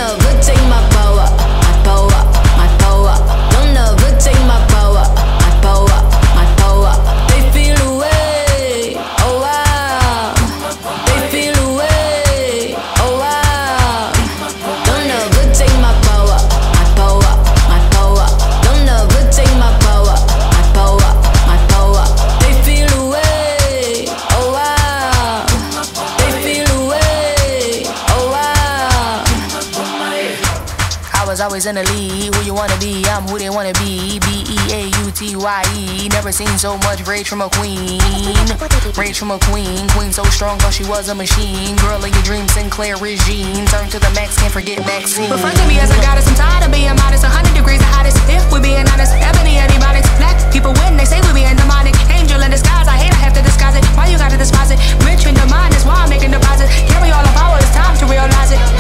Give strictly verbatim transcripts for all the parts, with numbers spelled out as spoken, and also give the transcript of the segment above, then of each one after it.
never take my power, my power, my power. Don't never take my power, my power, my power. They feel away, oh wow. They feel away, oh wow. Don't never take my power, my power, my power. Don't never take my power, my power, my power. They feel away, oh wow. They feel away, oh wow. I was always in the lead. Who you wanna be? I'm who they wanna be. B E A U T Y E. Never seen so much rage from a queen. Rage from a queen. Queen so strong, thought she was a machine. Girl of your dreams, Sinclair regime. Turn to the max, can't forget Maxine. Refer to me as a goddess. I'm tired of being modest. one hundred degrees the hottest. If we're being honest, ebony antibiotics. Black people win, they say we being demonic. Angel in disguise, I hate I have to disguise it. Why you gotta despise it? Rich in the mind, that's why I'm making deposit. Carry all the power, it's time to realize it.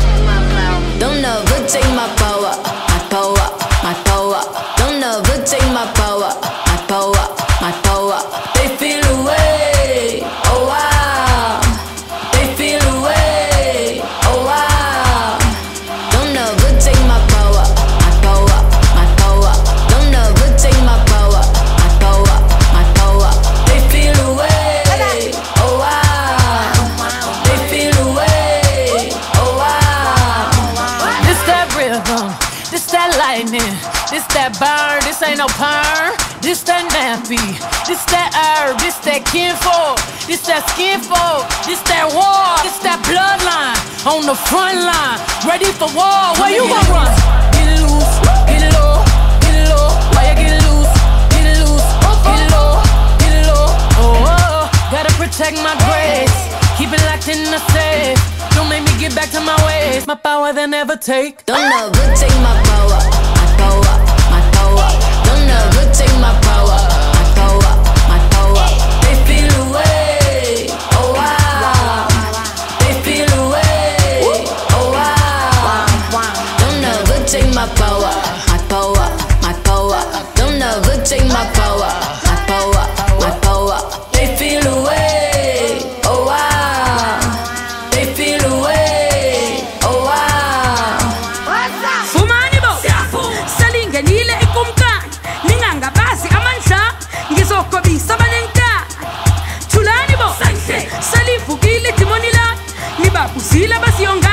Don't never take my power, my power, my power. Don't never take my power, my power, my power. They feel away, oh wow. They feel away, oh wow. Don't never take my power, my power, my power. Don't never take my power, my power, my power. They feel away, oh wow. They feel away, oh wow. This that rhythm, this that lightning, this that burn, this ain't no perm. This that nappy, this that herb, this that kinfolk, this that skinfolk, this that war, this that bloodline on the front line, ready for war. Where you gon' run? Get it loose, get it low, get it low. Why you get it loose, get it loose, get it low, get it low. Oh, oh, gotta protect my grace, keep it locked in the safe. Don't make me get back to my ways. My power they never take. Don't never take my power, my power, my power. Don't never take my power, my power, my power. They feel away, oh wow. They feel away, oh wow. Don't never take my power, my power, my power. Don't never take my power, my power, my power. They feel away, oh wow. They feel away, oh wow. Fumani bo, salinga nile ikumkan. Ninganga basi amansha, ngizoko bisa banenka. Tulani bo, salifugile timonila. Niba kusila basi yonga.